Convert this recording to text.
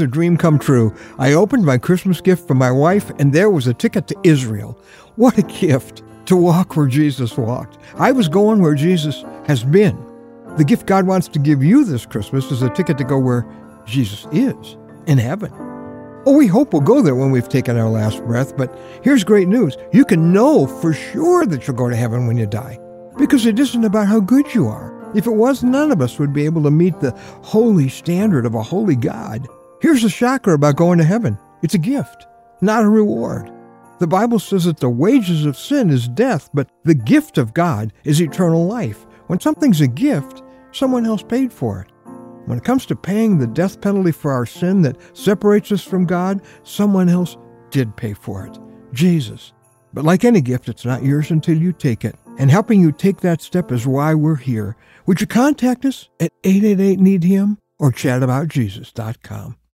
was a dream come true. I opened my Christmas gift for my wife, and there was a ticket to Israel. What a gift to walk where Jesus walked. I was going where Jesus has been. The gift God wants to give you this Christmas is a ticket to go where Jesus is, in heaven. Oh, we hope we'll go there when we've taken our last breath, but here's great news. You can know for sure that you'll go to heaven when you die, because it isn't about how good you are. If it was, none of us would be able to meet the holy standard of a holy God. Here's the shocker about going to heaven. It's a gift, not a reward. The Bible says that the wages of sin is death, but the gift of God is eternal life. When something's a gift, someone else paid for it. When it comes to paying the death penalty for our sin that separates us from God, someone else did pay for it, Jesus. But like any gift, it's not yours until you take it. And helping you take that step is why we're here. Would you contact us at 888-NEED-HIM or chataboutjesus.com?